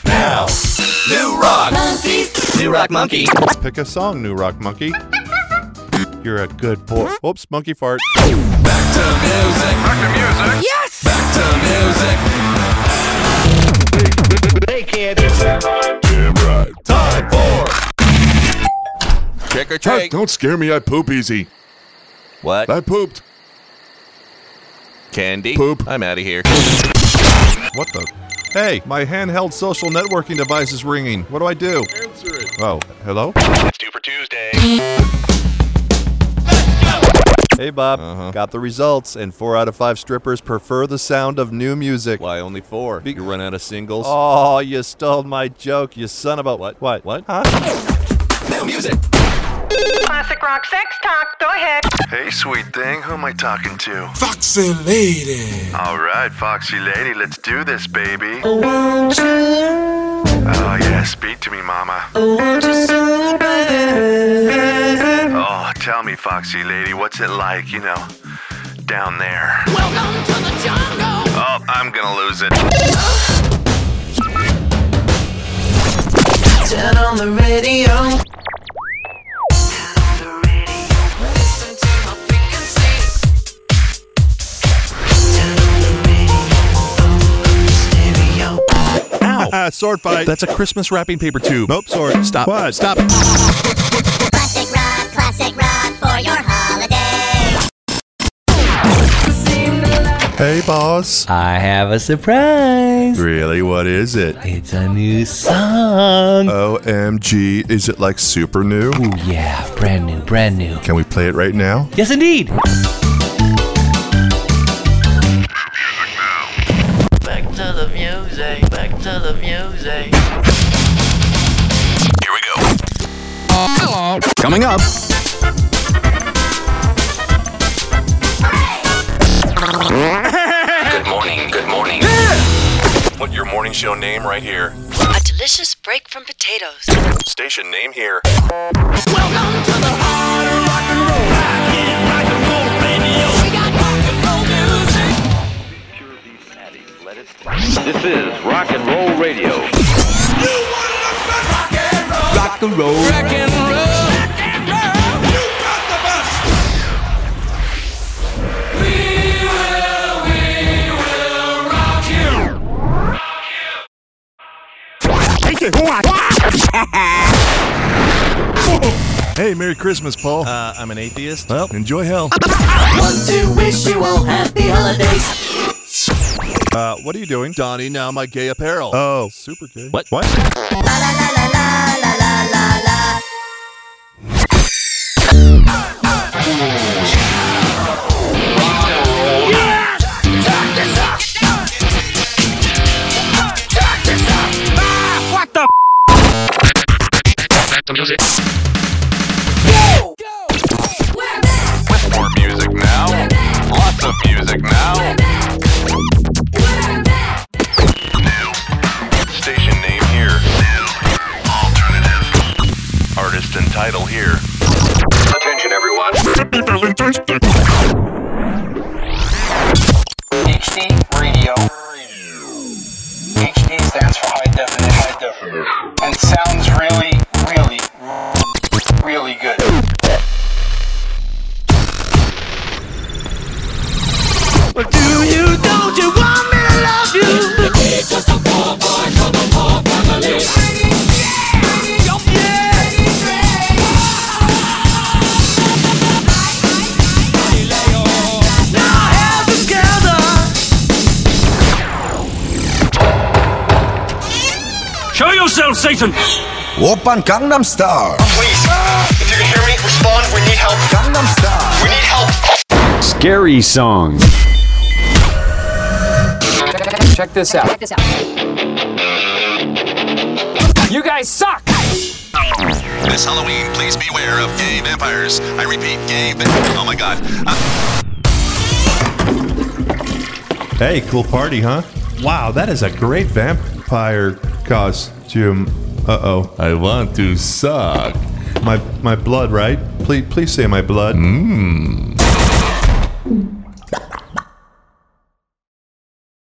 now. New Rock Monkeys. New Rock Monkey. Pick a song, New Rock Monkey. You're a good boy. Oops, monkey fart. Back to music. Back to music. Yes. Back to music. Hey kids. Damn right. Time for trick or treat. Don't scare me. I poop easy. What? I pooped. Candy. Poop. I'm out of here. What the? Hey, my handheld social networking device is ringing. What do I do? Answer it. Oh, hello? It's due for Tuesday. Hey, Bob. Got the results, and 4 out of 5 strippers prefer the sound of new music. Why only 4? You run out of singles? Oh, you stole my joke, you son of a... What? What? Huh? New music. Classic rock sex talk. Go ahead. Hey, sweet thing, who am I talking to? Foxy lady. All right, Foxy lady, let's do this, baby. Oh, yeah, speak to me, mama. Oh, tell me, Foxy lady, what's it like, down there? Welcome to the jungle. Oh, I'm gonna lose it. Turn on the radio. Sword fight. That's a Christmas wrapping paper tube. Nope, sword. Stop. What? Stop. Classic rock for your holiday. Hey, boss. I have a surprise. Really? What is it? It's a new song. OMG. Is it like super new? Ooh, yeah, brand new. Can we play it right now? Yes, indeed. Back to the music. Back to the music. Here we go. Hello. Coming up. Good morning. Put your morning show name right here. A delicious break from potatoes. Station name here. Welcome to the heart of rock and roll. Rock and roll radio. We got rock and roll music. This is Rock and Roll Radio. You want to rock and roll. Rock and roll. Rock and roll. Rock and roll. You got the best. We will rock you. Hey, Merry Christmas, Paul. I'm an atheist. Well, enjoy hell. Want to wish you all happy holidays. What are you doing? Donnie, now my gay apparel. Oh, super gay. What? What? La la la la la la la la. What the? Back to music. Go! We're back. With more music now. Lots of music now. We're back. New. Station name here. New. Alternative. Artist and title here. Attention, everyone. HD radio. HD stands for high definition. And sounds really, really, really good. But don't you want me to love you? Just a poor boy from a poor family. Now hands together. Show yourself, Satan! Oppan Gangnam Style. Please, if you can hear me, respond. We need help. Gangnam Style. We need help. Scary song. Check this out. You guys suck! This Halloween, please beware of gay vampires. I repeat, gay vampires. Oh my god. Hey, cool party, huh? Wow, that is a great vampire costume. Uh-oh. I want to suck. My blood, right? Please say my blood. Mmm.